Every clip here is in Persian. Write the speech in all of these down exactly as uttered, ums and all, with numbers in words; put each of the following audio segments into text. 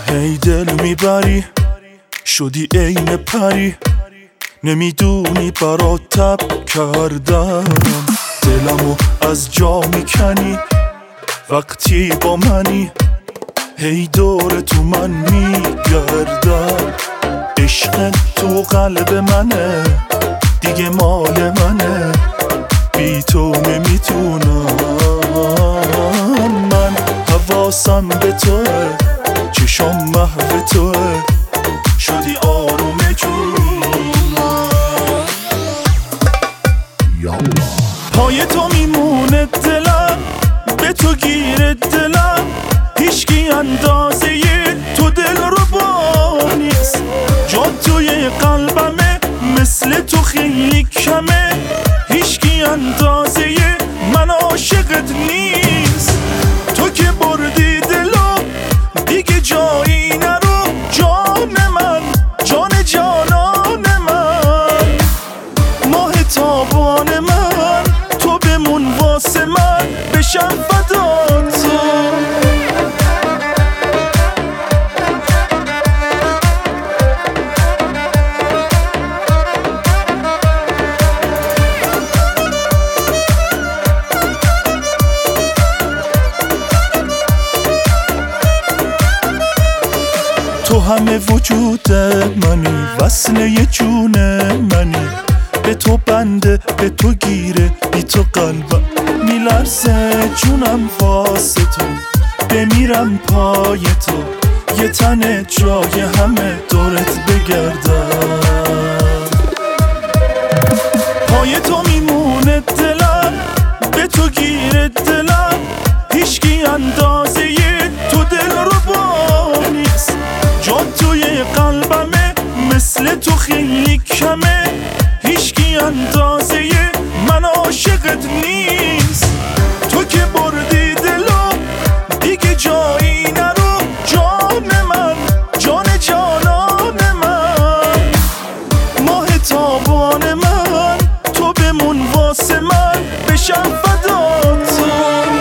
هی دل میبری شدی عین پری، نمیدونی برات تب کردم. دلمو از جا میکنی وقتی با منی، هی دور تو من میگردم. عشق تو قلب منه دیگه مال منه، بی تو نمیتونم. من حواسم به توه، چشم محو توه، شدی آروم جونم. پای تو میمونه دلم، به تو گیره دلم، هیچکی اندازه تو دل رو با نیست. جا توی قلبمه مثل تو خیلی کمه، هیچکی اندازه من عاشقت نیست. تو که بردی دلو دیگه جایی نرو، جان من جان جانان من، ماه تابان من، تو بمون واسه من، بشم فدات تو. تو همه وجود منی، وصله جون منی، به تو بنده به تو گیره، بی تو قلبم میلرزه جونم واسه تو. بمیرم پای تو، یه تنه جای همه دورت بگردم. پای تو میمونه دلم، به تو گیره دلم، هیچکی اندازه تو دل رو با نیست. جا توی قلبمه مثل تو خیلی کمه، هیچکی اندازه من عاشقت نیست. تو که بردی دلو دیگه جایی نرو، جان من جان جانان من، ماه تابان من، تو بمون واسه من، بشم فدات تو.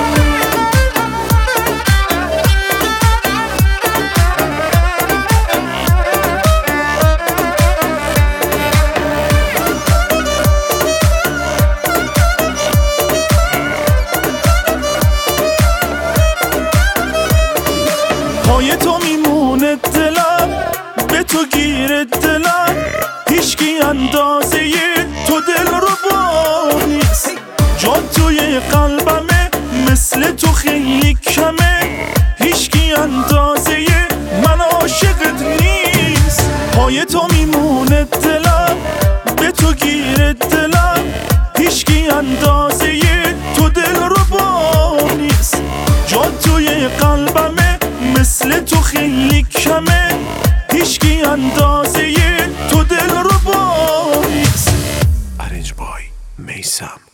پای تو میمونه دلم، به تو گیره دلم، هیچکی اندازه تو دل رو با نیست. جا توی قلبمه مثل تو خیلی کمه، هیچکی اندازه من عاشقت نیست. پای تو میمونه دلم، به تو گیره دلم، هیچکی اندازه تو دل رو با نیست. جا توی قلبمه مثل تو خیلی کمه، هیچکی اندازه تو دل رو با نیست. Arranged by Maysam.